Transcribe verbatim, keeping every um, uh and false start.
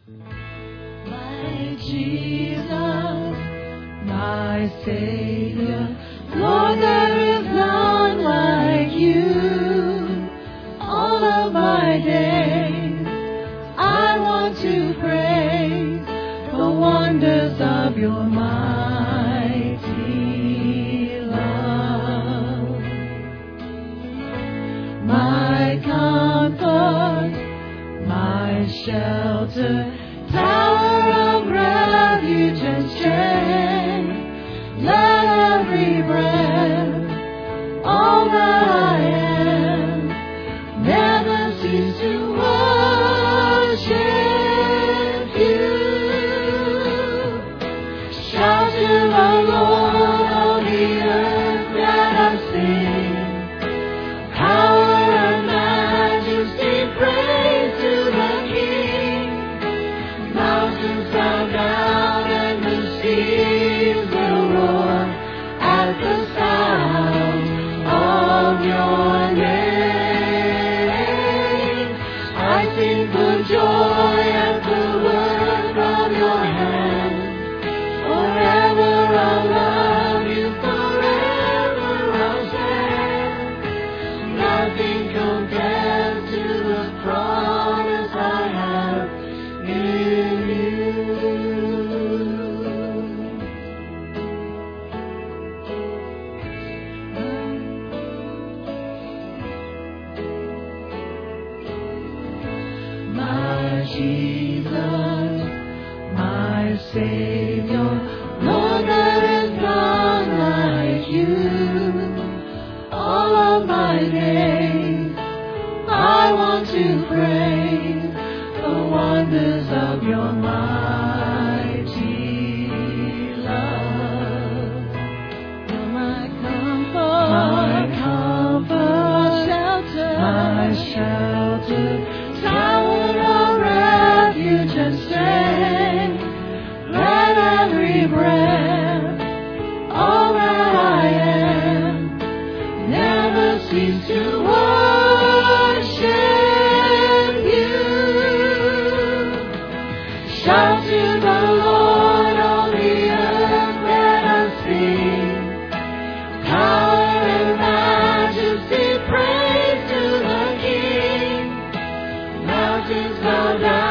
My Jesus, my Savior, Lord, there is none like you. All of my days, I want to praise the wonders of your mighty love. My comfort, my shelter, tower of refuge and strength, let every breath, all that I am, never cease to worship you. Shout to the Lord, all the earth, let us sing. Power and majesty, praise to the King. Mountains bow down and the seas will roar at the sound of your name. I sing for joy at the work of your hand. Forever I'll love you, forever I'll stand. Nothing compares to the promise I have in you. My Jesus, my Savior, Lord, there is none like you. All of my days, I want to praise the wonders of your mighty love. You're my comfort, my comfort, shelter, my shelter, tower of refuge and strength. Let every breath, all that I am, never cease to worship you. Shout to the Lord, all the earth, let us sing. Power and majesty, praise to the King. Mountains bow down.